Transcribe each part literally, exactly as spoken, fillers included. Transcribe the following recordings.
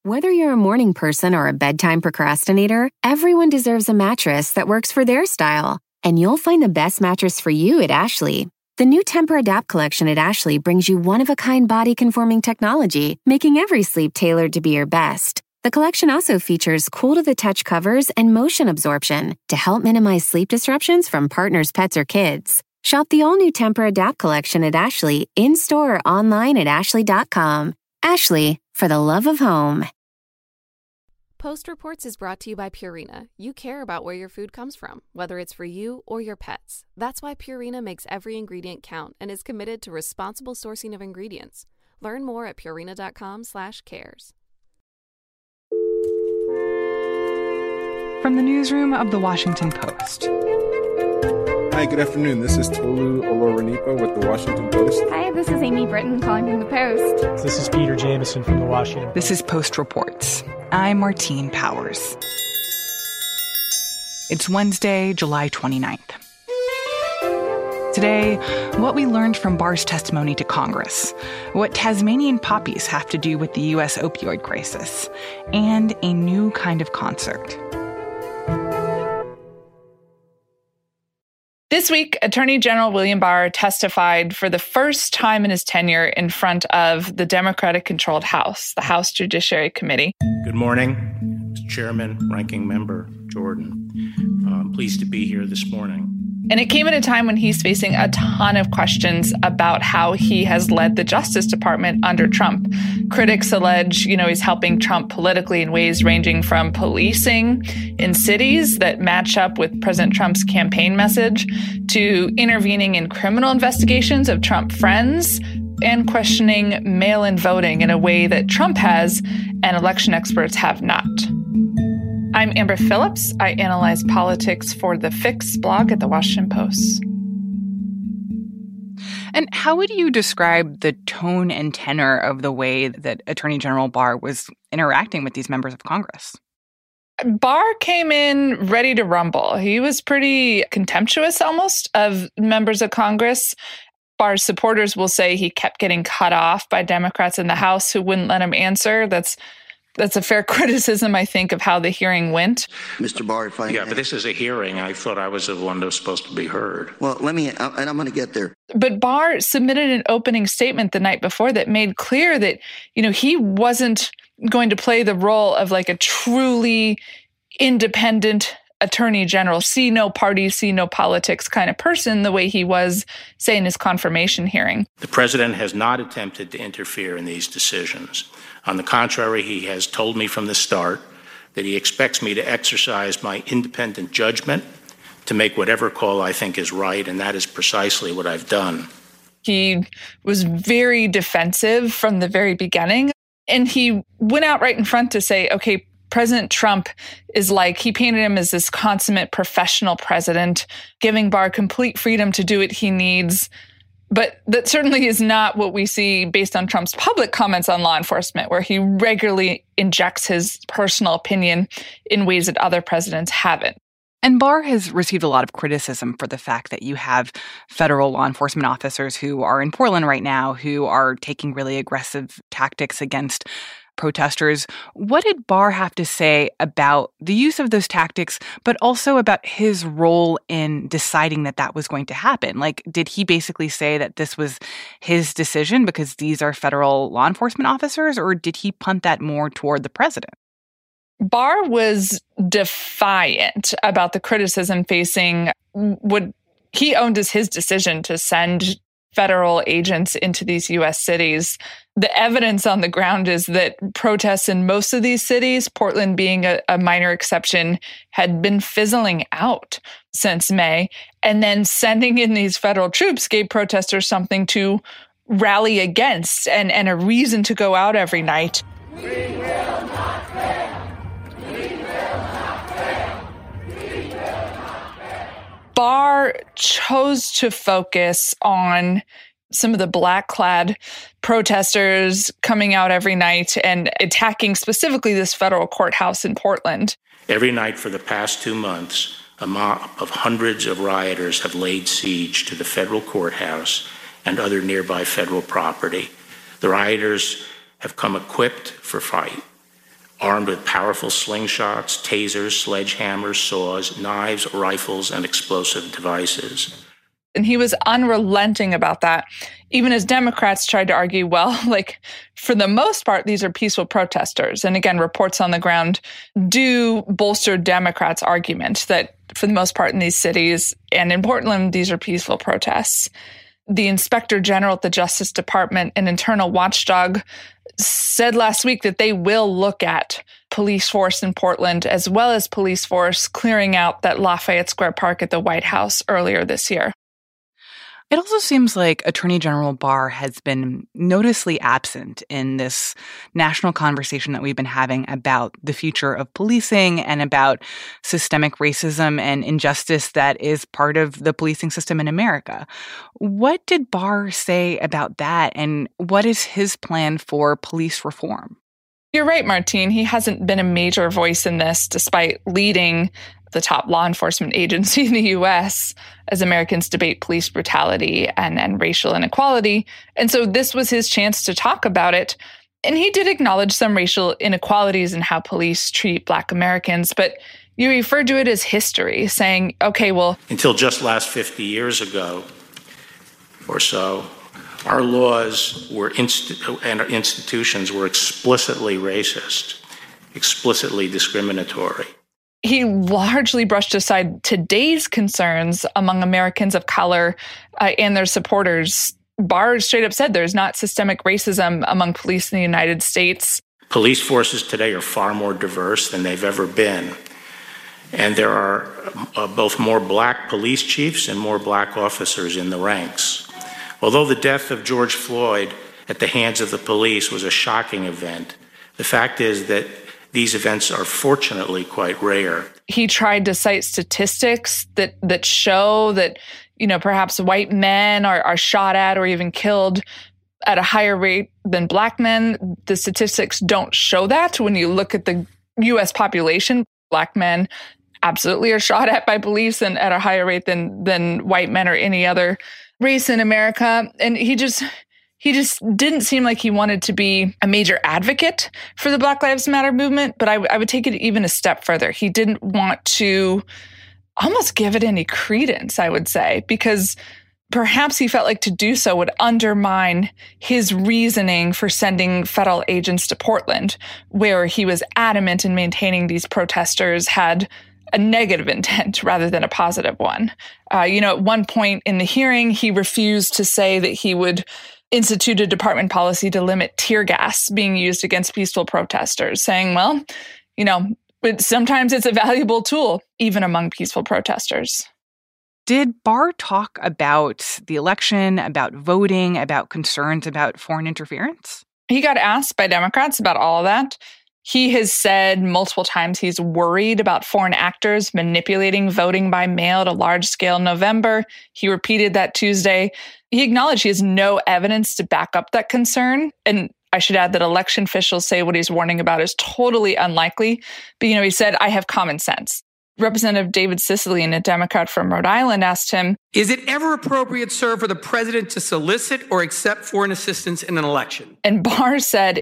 Whether you're a morning person or a bedtime procrastinator, everyone deserves a mattress that works for their style. And you'll find the best mattress for you at Ashley. The new Temper-Adapt collection at Ashley brings you one-of-a-kind body-conforming technology, making every sleep tailored to be your best. The collection also features cool-to-the-touch covers and motion absorption to help minimize sleep disruptions from partners, pets, or kids. Shop the all-new Temper-Adapt collection at Ashley, in-store or online at ashley dot com. Ashley, for the love of home. Post Reports is brought to you by Purina. You care about where your food comes from, whether it's for you or your pets. That's why Purina makes every ingredient count and is committed to responsible sourcing of ingredients. Learn more at purina.com slash cares. From the newsroom of The Washington Post. Hi, good afternoon. This is Tolu Olorunipa with The Washington Post. Hi, this is Amy Britton calling from The Post. This is Peter Jameson from The Washington Post. This is Post Reports. I'm Martine Powers. It's Wednesday, July twenty-ninth. Today, what we learned from Barr's testimony to Congress, what Tasmanian poppies have to do with the U S opioid crisis, and a new kind of concert. This week, Attorney General William Barr testified for the first time in his tenure in front of the Democratic-controlled House, the House Judiciary Committee. Good morning, Mister Chairman, Ranking Member Jordan. I'm pleased to be here this morning. And it came at a time when he's facing a ton of questions about how he has led the Justice Department under Trump. Critics allege, you know, he's helping Trump politically in ways ranging from policing in cities that match up with President Trump's campaign message to intervening in criminal investigations of Trump friends and questioning mail-in voting in a way that Trump has and election experts have not. I'm Amber Phillips. I analyze politics for the Fix blog at The Washington Post. And how would you describe the tone and tenor of the way that Attorney General Barr was interacting with these members of Congress? Barr came in ready to rumble. He was pretty contemptuous almost of members of Congress. Barr's supporters will say he kept getting cut off by Democrats in the House who wouldn't let him answer. That's That's a fair criticism, I think, of how the hearing went. Mister Barr, if I Yeah, but this is a hearing. I thought I was the one that was supposed to be heard. Well, let me, and I'm going to get there. But Barr submitted an opening statement the night before that made clear that, you know, he wasn't going to play the role of like a truly independent attorney general, see no party, see no politics kind of person, the way he was, say, in his confirmation hearing. The president has not attempted to interfere in these decisions. On the contrary, he has told me from the start that he expects me to exercise my independent judgment to make whatever call I think is right, and that is precisely what I've done. He was very defensive from the very beginning, and he went out right in front to say, okay, President Trump is like, he painted him as this consummate professional president, giving Barr complete freedom to do what he needs. But that certainly is not what we see based on Trump's public comments on law enforcement, where he regularly injects his personal opinion in ways that other presidents haven't. And Barr has received a lot of criticism for the fact that you have federal law enforcement officers who are in Portland right now who are taking really aggressive tactics against protesters. What did Barr have to say about the use of those tactics, but also about his role in deciding that that was going to happen? Like, did he basically say that this was his decision because these are federal law enforcement officers, or did he punt that more toward the president? Barr was defiant about the criticism facing what he owned as his decision to send federal agents into these U S cities. The evidence on the ground is that protests in most of these cities, Portland being a, a minor exception, had been fizzling out since May. And then sending in these federal troops gave protesters something to rally against and, and a reason to go out every night. We will not fail. We will not fail. We will not fail. Barr chose to focus on some of the black-clad protesters coming out every night and attacking specifically this federal courthouse in Portland. Every night for the past two months, a mob of hundreds of rioters have laid siege to the federal courthouse and other nearby federal property. The rioters have come equipped for fight. armed with powerful slingshots, tasers, sledgehammers, saws, knives, rifles, and explosive devices. And he was unrelenting about that, even as Democrats tried to argue, well, like, for the most part, these are peaceful protesters. And again, reports on the ground do bolster Democrats' argument that for the most part in these cities and in Portland, these are peaceful protests. The Inspector General at the Justice Department, an internal watchdog, said last week that they will look at police force in Portland as well as police force clearing out that Lafayette Square Park at the White House earlier this year. It also seems like Attorney General Barr has been noticeably absent in this national conversation that we've been having about the future of policing and about systemic racism and injustice that is part of the policing system in America. What did Barr say about that, and what is his plan for police reform? You're right, Martine. He hasn't been a major voice in this, despite leading the top law enforcement agency in the U S as Americans debate police brutality and, and racial inequality. And so this was his chance to talk about it. And he did acknowledge some racial inequalities in how police treat Black Americans, but you referred to it as history, saying, okay, well... Until just last fifty years ago or so, our laws were inst- and our institutions were explicitly racist, explicitly discriminatory. He largely brushed aside today's concerns among Americans of color uh, and their supporters. Barr straight up said there's not systemic racism among police in the United States. Police forces today are far more diverse than they've ever been. And there are uh, both more Black police chiefs and more Black officers in the ranks. Although the death of George Floyd at the hands of the police was a shocking event, the fact is that these events are fortunately quite rare. He tried to cite statistics that that show that, you know, perhaps white men are, are shot at or even killed at a higher rate than Black men. The statistics don't show that. When you look at the U S population, Black men absolutely are shot at by police and at a higher rate than than white men or any other race in America. And he just... He just didn't seem like he wanted to be a major advocate for the Black Lives Matter movement, but I, w- I would take it even a step further. He didn't want to almost give it any credence, I would say, because perhaps he felt like to do so would undermine his reasoning for sending federal agents to Portland, where he was adamant in maintaining these protesters had a negative intent rather than a positive one. Uh, you know, at one point in the hearing, he refused to say that he would institute a department policy to limit tear gas being used against peaceful protesters, saying, well, you know, but sometimes it's a valuable tool, even among peaceful protesters. Did Barr talk about the election, about voting, about concerns about foreign interference? He got asked by Democrats about all of that. He has said multiple times he's worried about foreign actors manipulating voting by mail at a large scale in November. He repeated that Tuesday. He acknowledged he has no evidence to back up that concern. And I should add that election officials say what he's warning about is totally unlikely. But, you know, he said, I have common sense. Representative David Cicilline, a Democrat from Rhode Island, asked him, is it ever appropriate, sir, for the president to solicit or accept foreign assistance in an election? And Barr said,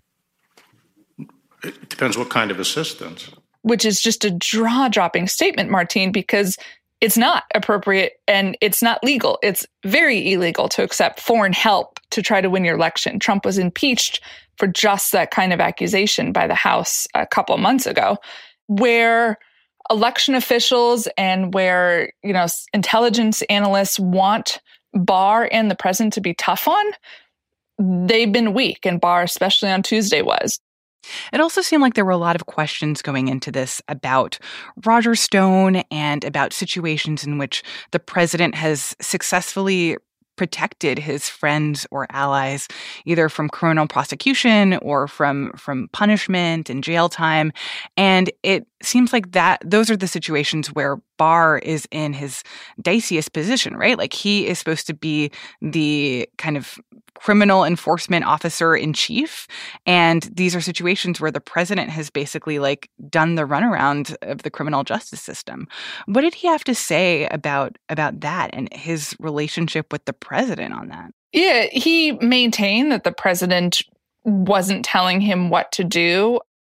it depends what kind of assistance. Which is just a jaw-dropping statement, Martine, because it's not appropriate and it's not legal. It's very illegal to accept foreign help to try to win your election. Trump was impeached for just that kind of accusation by the House a couple of months ago, where election officials and where, you know, intelligence analysts want Barr and the president to be tough on, they've been weak, and Barr, especially on Tuesday, was. It also seemed like there were a lot of questions going into this about Roger Stone and about situations in which the president has successfully protected his friends or allies, either from criminal prosecution or from from punishment and jail time. And it seems like that those are the situations where Barr is in his diciest position, right? Like, he is supposed to be the kind of criminal enforcement officer in chief. And these are situations where the president has basically like done the runaround of the criminal justice system. What did he have to say about about that and his relationship with the president on that? Yeah, he maintained that the president wasn't telling him what to do.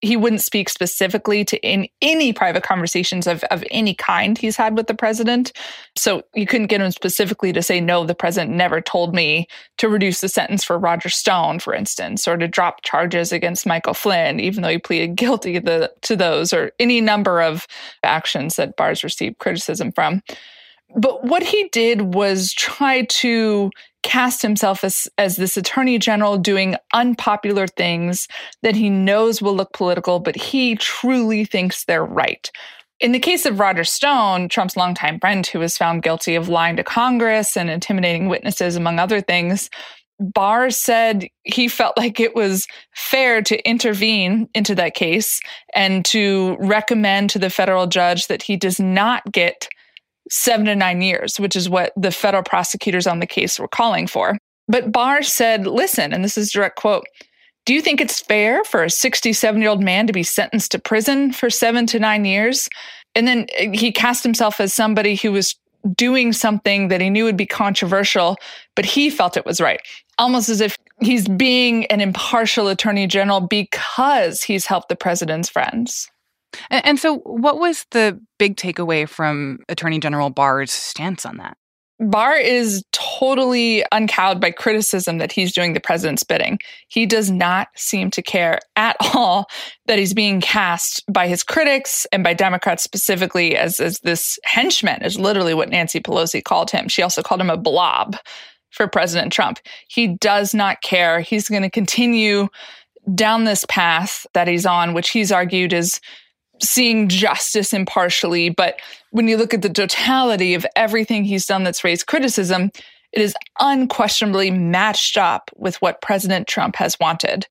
he wouldn't speak specifically to in any private conversations of, of any kind he's had with the president. So you couldn't get him specifically to say, no, the president never told me to reduce the sentence for Roger Stone, for instance, or to drop charges against Michael Flynn, even though he pleaded guilty to, the, to those, or any number of actions that Barr's received criticism from. But what he did was try to cast himself as, as this attorney general doing unpopular things that he knows will look political, but he truly thinks they're right. In the case of Roger Stone, Trump's longtime friend who was found guilty of lying to Congress and intimidating witnesses, among other things, Barr said he felt like it was fair to intervene into that case and to recommend to the federal judge that he does not get seven to nine years, which is what the federal prosecutors on the case were calling for. But Barr said, listen, and this is a direct quote, "Do you think it's fair for a sixty-seven-year-old man to be sentenced to prison for seven to nine years? And then he cast himself as somebody who was doing something that he knew would be controversial, but he felt it was right. Almost as if he's being an impartial attorney general because he's helped the president's friends. And, and so what was the big takeaway from Attorney General Barr's stance on that? Barr is totally uncowed by criticism that he's doing the president's bidding. He does not seem to care at all that he's being cast by his critics and by Democrats specifically as, as this henchman, is literally what Nancy Pelosi called him. She also called him a blob for President Trump. He does not care. He's going to continue down this path that he's on, which he's argued is seeing justice impartially. But when you look at the totality of everything he's done that's raised criticism, it is unquestionably matched up with what President Trump has wanted.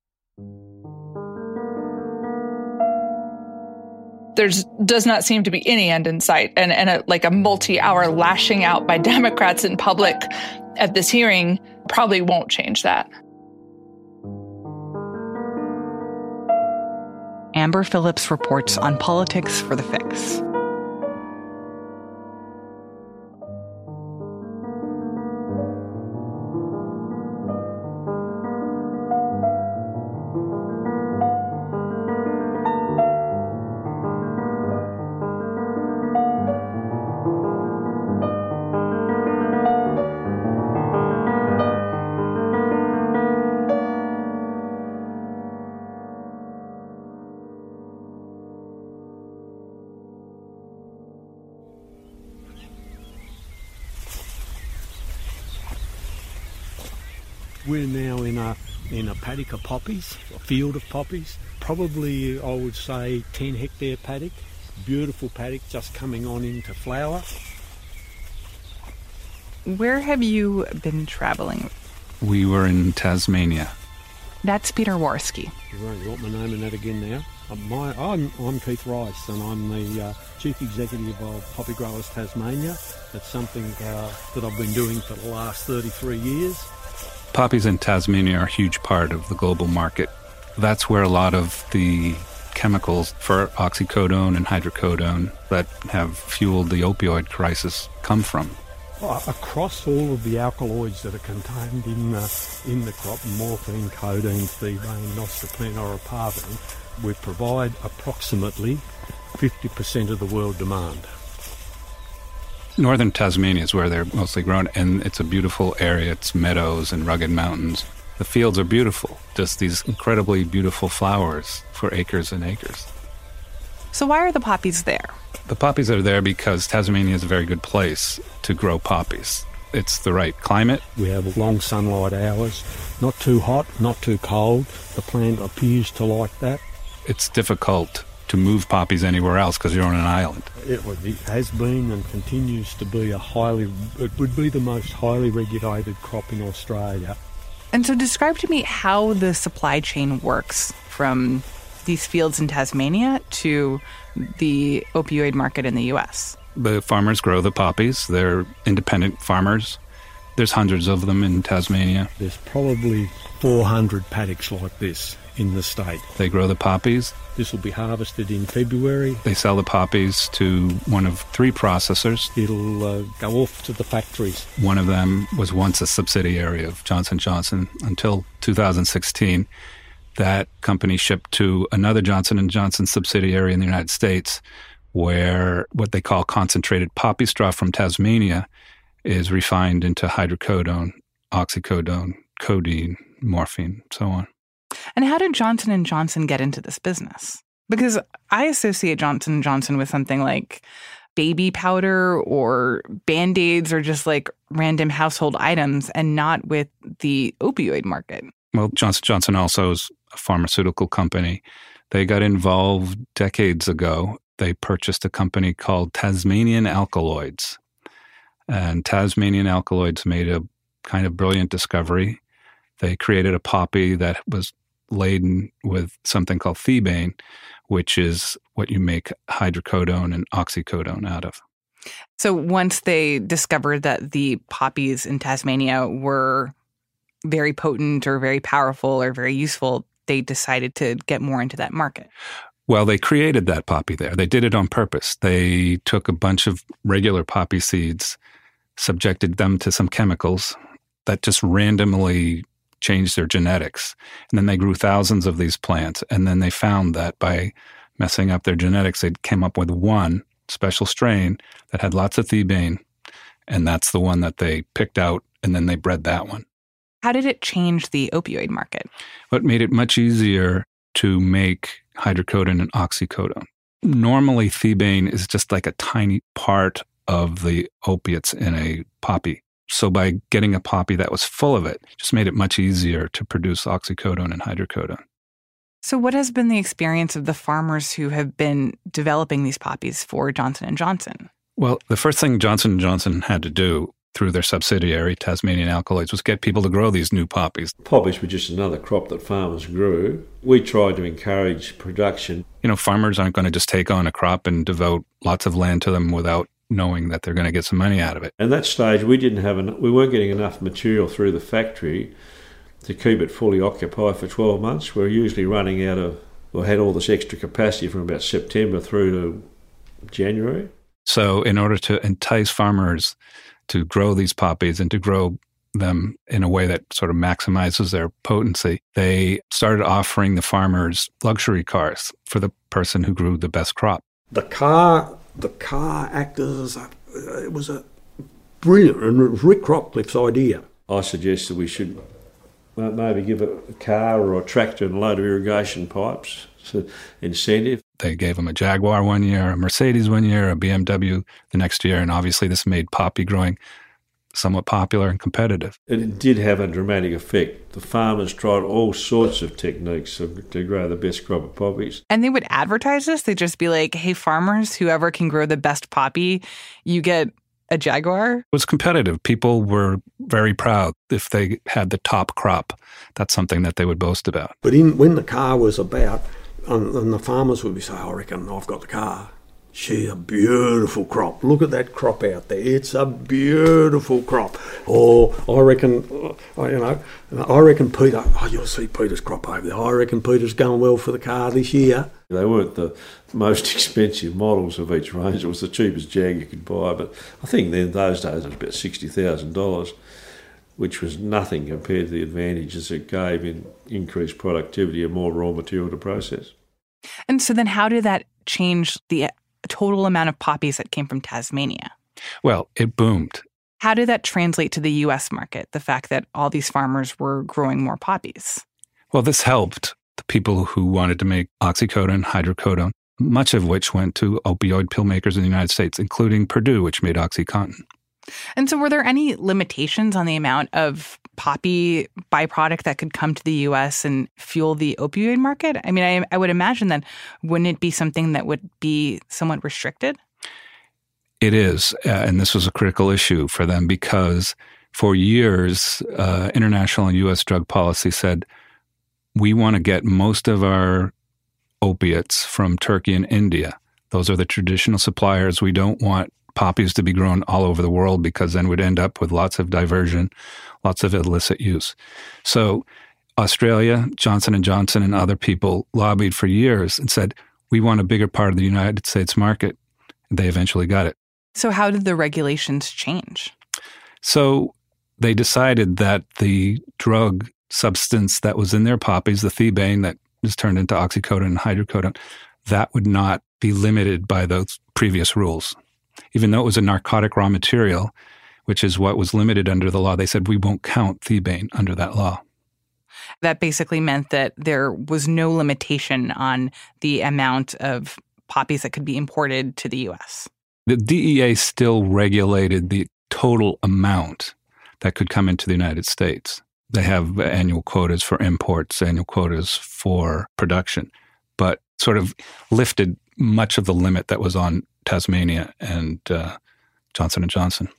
There does not seem to be any end in sight. And, and a, like a multi-hour lashing out by Democrats in public at this hearing probably won't change that. Amber Phillips reports on Politics for the Fix. We're now in a in a paddock of poppies, a field of poppies. Probably, I would say, ten hectare paddock. Beautiful paddock just coming on into flower. Where have you been traveling? We were in Tasmania. That's Peter Worski. You want my name in that again now? I'm, my, I'm, I'm Keith Rice, and I'm the uh, Chief Executive of Poppy Growers Tasmania. That's something uh, that I've been doing for the last thirty-three years. Poppies in Tasmania are a huge part of the global market. That's where a lot of the chemicals for oxycodone and hydrocodone that have fueled the opioid crisis come from. Well, across all of the alkaloids that are contained in the, in the crop, morphine, codeine, thebaine, nostrepene or eparvine, we provide approximately fifty percent of the world demand. Northern Tasmania is where they're mostly grown, and it's a beautiful area. It's meadows and rugged mountains. The fields are beautiful, just these incredibly beautiful flowers for acres and acres. So why are the poppies there? The poppies are there because Tasmania is a very good place to grow poppies. It's the right climate. We have long sunlight hours, not too hot, not too cold. The plant appears to like that. It's difficult to move poppies anywhere else because you're on an island. It, it has been and continues to be a highly, it would be the most highly regulated crop in Australia. And so describe to me how the supply chain works from these fields in Tasmania to the opioid market in the U S. The farmers grow the poppies. They're independent farmers. There's hundreds of them in Tasmania. There's probably four hundred paddocks like this in the state. They grow the poppies. This will be harvested in February. They sell the poppies to one of three processors. It'll uh, go off to the factories. One of them was once a subsidiary of Johnson and Johnson until two thousand sixteen. That company shipped to another Johnson and Johnson subsidiary in the United States, where what they call concentrated poppy straw from Tasmania is refined into hydrocodone, oxycodone, codeine, morphine, so on. And how did Johnson and Johnson get into this business? Because I associate Johnson and Johnson with something like baby powder or Band-Aids or just like random household items and not with the opioid market. Well, Johnson and Johnson also is a pharmaceutical company. They got involved decades ago. They purchased a company called Tasmanian Alkaloids. And Tasmanian Alkaloids made a kind of brilliant discovery. They created a poppy that was laden with something called thebaine, which is what you make hydrocodone and oxycodone out of. So once they discovered that the poppies in Tasmania were very potent or very powerful or very useful, they decided to get more into that market. Well, they created that poppy there. They did it on purpose. They took a bunch of regular poppy seeds, subjected them to some chemicals that just randomly changed their genetics. And then they grew thousands of these plants. And then they found that by messing up their genetics, they came up with one special strain that had lots of thebaine. And that's the one that they picked out. And then they bred that one. How did it change the opioid market? What made it much easier to make hydrocodone and oxycodone. Normally, thebaine is just like a tiny part of the opiates in a poppy. So by getting a poppy that was full of it, just made it much easier to produce oxycodone and hydrocodone. So what has been the experience of the farmers who have been developing these poppies for Johnson and Johnson? Well, the first thing Johnson and Johnson had to do through their subsidiary, Tasmanian Alkaloids, was get people to grow these new poppies. Poppies were just another crop that farmers grew. We tried to encourage production. You know, farmers aren't going to just take on a crop and devote lots of land to them without knowing that they're going to get some money out of it. At that stage, we didn't have en- we weren't getting enough material through the factory to keep it fully occupied for twelve months. We're usually running out of, we had all this extra capacity from about September through to January. So in order to entice farmers to grow these poppies and to grow them in a way that sort of maximizes their potency, they started offering the farmers luxury cars for the person who grew the best crop. The car, the car acted as a, it was a brilliant, and it was Rick Cropcliffe's idea. I suggested we should maybe give a car or a tractor and a load of irrigation pipes as an incentive. They gave them a Jaguar one year, a Mercedes one year, a B M W the next year, and obviously this made poppy growing somewhat popular and competitive. It did have a dramatic effect. The farmers tried all sorts of techniques to, to grow the best crop of poppies. And they would advertise this? They'd just be like, hey, farmers, whoever can grow the best poppy, you get a Jaguar? It was competitive. People were very proud if they had the top crop. That's something that they would boast about. But in, when the car was about, and, and the farmers would be saying, I reckon I've got the car. She's a beautiful crop. Look at that crop out there. It's a beautiful crop. Or I reckon, you know, I reckon Peter, oh, you'll see Peter's crop over there. I reckon Peter's going well for the car this year. They weren't the most expensive models of each range. It was the cheapest Jag you could buy. But I think in those days it was about sixty thousand dollars, which was nothing compared to the advantages it gave in increased productivity and more raw material to process. And so then how did that change the total amount of poppies that came from Tasmania? Well, it boomed. How did that translate to the U S market, the fact that all these farmers were growing more poppies? Well, this helped the people who wanted to make oxycodone, hydrocodone, much of which went to opioid pill makers in the United States, including Purdue, which made OxyContin. And so were there any limitations on the amount of poppy byproduct that could come to the U S and fuel the opioid market? I mean, I, I would imagine that wouldn't it be something that would be somewhat restricted? It is, uh, and this was a critical issue for them because for years, uh, international and U S drug policy said, we want to get most of our opiates from Turkey and India. Those are the traditional suppliers. We don't want poppies to be grown all over the world because then we'd end up with lots of diversion, lots of illicit use. So Australia, Johnson and Johnson and other people lobbied for years and said, we want a bigger part of the United States market. They eventually got it. So how did the regulations change? So they decided that the drug substance that was in their poppies, the thebaine that is turned into oxycodone and hydrocodone, that would not be limited by those previous rules. Even though it was a narcotic raw material, which is what was limited under the law, they said we won't count thebaine under that law. That basically meant that there was no limitation on the amount of poppies that could be imported to the U S. The D E A still regulated the total amount that could come into the United States. They have annual quotas for imports, annual quotas for production, but sort of lifted much of the limit that was on Tasmania and uh, Johnson and Johnson.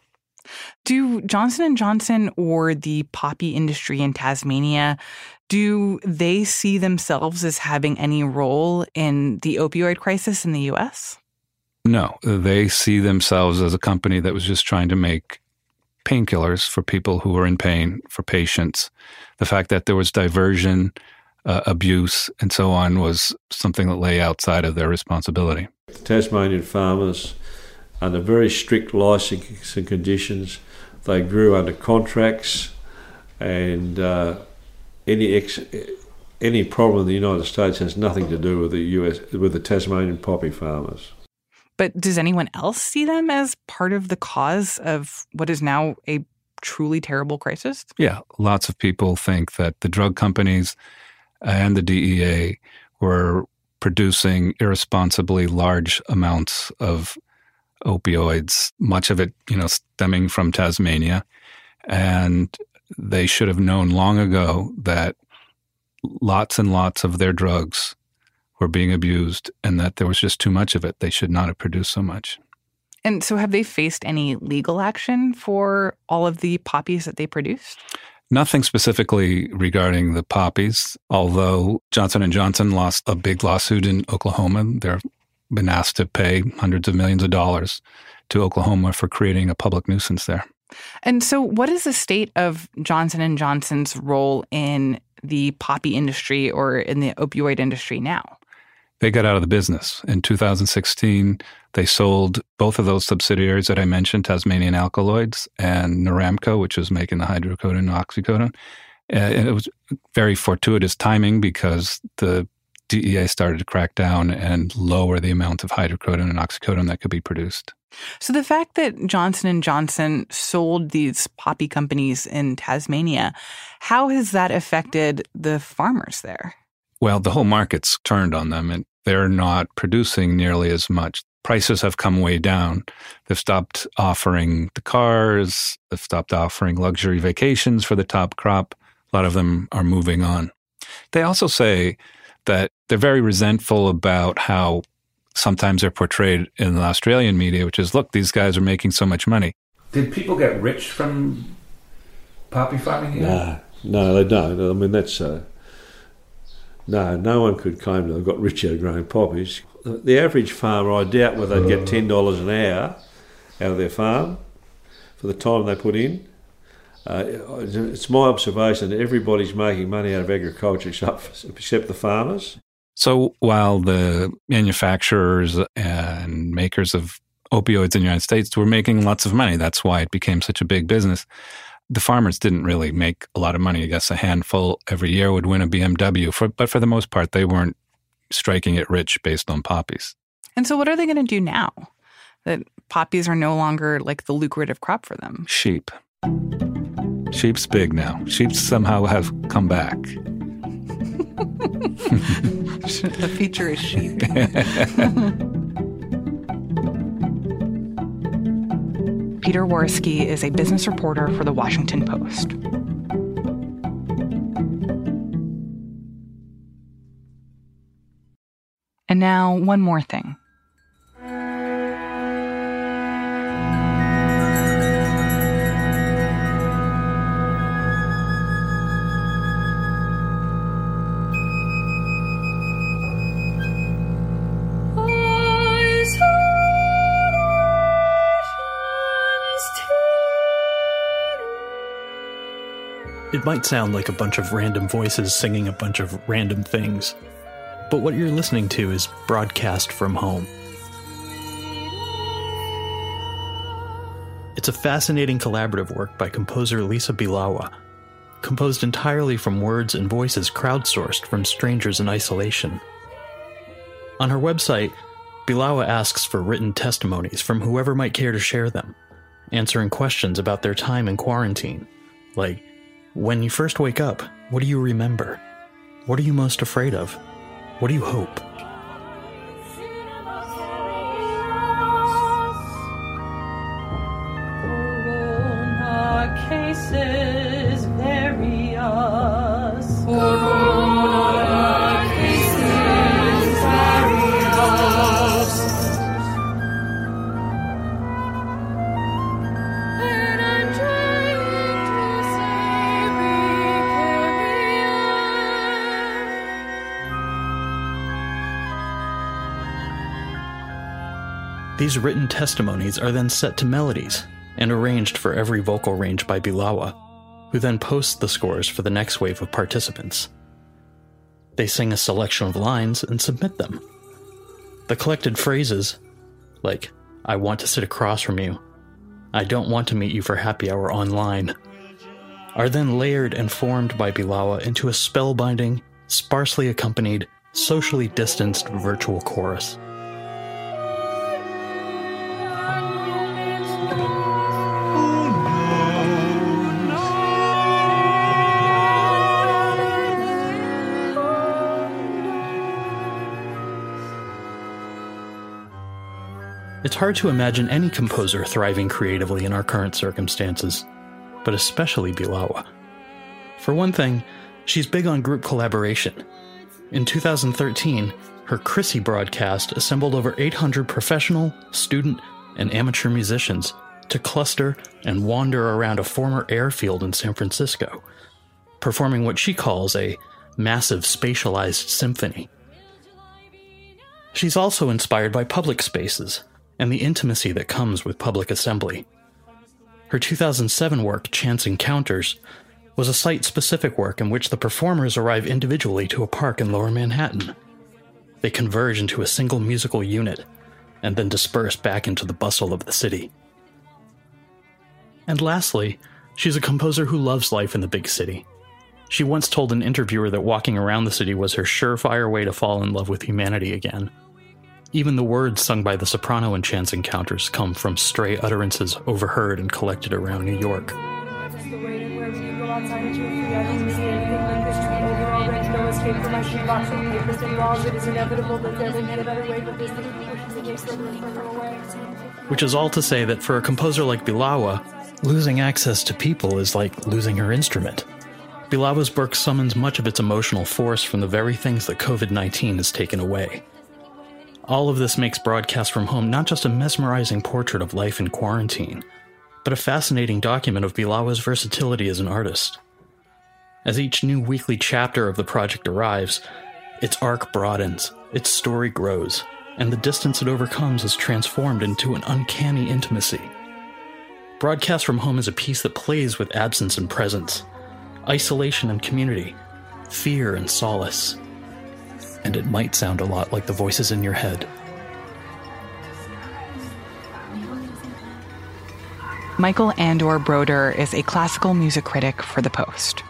Do Johnson and Johnson or the poppy industry in Tasmania, do they see themselves as having any role in the opioid crisis in the U S? No, they see themselves as a company that was just trying to make painkillers for people who were in pain, for patients. The fact that there was diversion, uh, abuse, and so on was something that lay outside of their responsibility. The Tasmanian farmers, under very strict licensing conditions, they grew under contracts, and uh, any ex- any problem in the United States has nothing to do with the U S with the Tasmanian poppy farmers. But does anyone else see them as part of the cause of what is now a truly terrible crisis? Yeah, lots of people think that the drug companies and the D E A were producing irresponsibly large amounts of opioids, much of it, you know, stemming from Tasmania. And they should have known long ago that lots and lots of their drugs were being abused and that there was just too much of it. They should not have produced so much. And so have they faced any legal action for all of the poppies that they produced? Nothing specifically regarding the poppies, although Johnson and Johnson lost a big lawsuit in Oklahoma. They've been asked to pay hundreds of millions of dollars to Oklahoma for creating a public nuisance there. And so what is the state of Johnson and Johnson's role in the poppy industry or in the opioid industry now? They got out of the business. In two thousand sixteen, they sold both of those subsidiaries that I mentioned, Tasmanian Alkaloids and Noramco, which was making the hydrocodone and oxycodone. And it was very fortuitous timing because the D E A started to crack down and lower the amount of hydrocodone and oxycodone that could be produced. So the fact that Johnson and Johnson sold these poppy companies in Tasmania, how has that affected the farmers there? Well, the whole market's turned on them, and they're not producing nearly as much. Prices have come way down. They've stopped offering the cars. They've stopped offering luxury vacations for the top crop. A lot of them are moving on. They also say that they're very resentful about how sometimes they're portrayed in the Australian media, which is, look, these guys are making so much money. Did people get rich from poppy farming here? No, no, they don't. I mean, that's... Uh, no, no one could claim they've got rich out of growing poppies. The average farmer, I doubt whether they'd get ten dollars an hour out of their farm for the time they put in. Uh, it's my observation that everybody's making money out of agriculture except, except the farmers. So while the manufacturers and makers of opioids in the United States were making lots of money, that's why it became such a big business, the farmers didn't really make a lot of money. I guess a handful every year would win a B M W, for, but for the most part, they weren't striking it rich based on poppies. And so what are they going to do now that poppies are no longer like the lucrative crop for them? Sheep. Sheep's big now. Sheep somehow have come back. The feature is sheep. Peter Woroski is a business reporter for The Washington Post. And now, one more thing. It might sound like a bunch of random voices singing a bunch of random things, but what you're listening to is Broadcast from Home. It's a fascinating collaborative work by composer Lisa Bilawa. composed entirely from words and voices crowdsourced from strangers in isolation. On her website, Bilawa asks for written testimonies from whoever might care to share them, answering questions about their time in quarantine, like, when you first wake up, what do you remember? What are you most afraid of? What do you hope? Corona cases various. Corona cases various. And I'm trying to say precarious. These written testimonies are then set to melodies and arranged for every vocal range by Bilawa, who then posts the scores for the next wave of participants. They sing a selection of lines and submit them. The collected phrases, like, I want to sit across from you, I don't want to meet you for happy hour online, are then layered and formed by Bilawa into a spellbinding, sparsely accompanied, socially distanced virtual chorus. It's hard to imagine any composer thriving creatively in our current circumstances, but especially Bilawa. For one thing, she's big on group collaboration. In two thousand thirteen, her Chrissy broadcast assembled over eight hundred professional, student, and amateur musicians to cluster and wander around a former airfield in San Francisco, performing what she calls a massive spatialized symphony. She's also inspired by public spaces and the intimacy that comes with public assembly. Her two thousand seven work, Chance Encounters, was a site-specific work in which the performers arrive individually to a park in Lower Manhattan. They converge into a single musical unit, and then disperse back into the bustle of the city. And lastly, she's a composer who loves life in the big city. She once told an interviewer that walking around the city was her surefire way to fall in love with humanity again. Even the words sung by the soprano in Chance Encounters come from stray utterances overheard and collected around New York. Which is all to say that for a composer like Bilawa, losing access to people is like losing her instrument. Bilawa's work summons much of its emotional force from the very things that covid nineteen has taken away. All of this makes Broadcast from Home not just a mesmerizing portrait of life in quarantine, but a fascinating document of Bilawa's versatility as an artist. As each new weekly chapter of the project arrives, its arc broadens, its story grows, and the distance it overcomes is transformed into an uncanny intimacy. Broadcast from Home is a piece that plays with absence and presence, isolation and community, fear and solace. And it might sound a lot like the voices in your head. Michael Andor Broder is a classical music critic for The Post.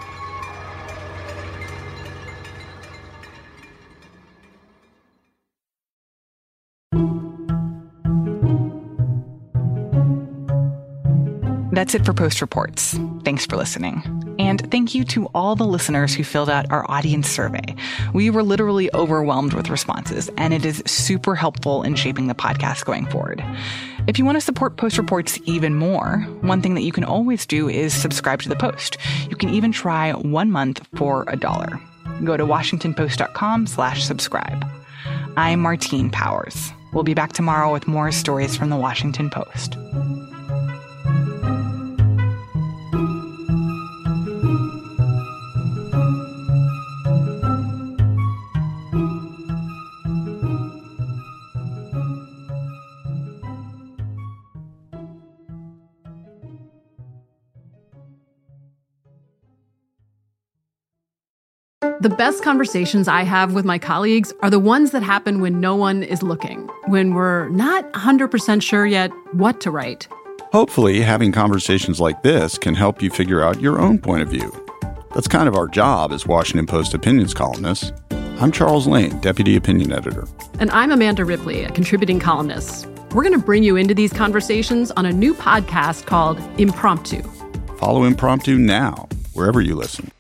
That's it for Post Reports. Thanks for listening. And thank you to all the listeners who filled out our audience survey. We were literally overwhelmed with responses, and it is super helpful in shaping the podcast going forward. If you want to support Post Reports even more, one thing that you can always do is subscribe to The Post. You can even try one month for a dollar. Go to washingtonpost.com slash subscribe. I'm Martine Powers. We'll be back tomorrow with more stories from the Washington Post. The best conversations I have with my colleagues are the ones that happen when no one is looking, when we're not one hundred percent sure yet what to write. Hopefully, having conversations like this can help you figure out your own point of view. That's kind of our job as Washington Post opinions columnists. I'm Charles Lane, Deputy Opinion Editor. And I'm Amanda Ripley, a contributing columnist. We're going to bring you into these conversations on a new podcast called Impromptu. Follow Impromptu now, wherever you listen.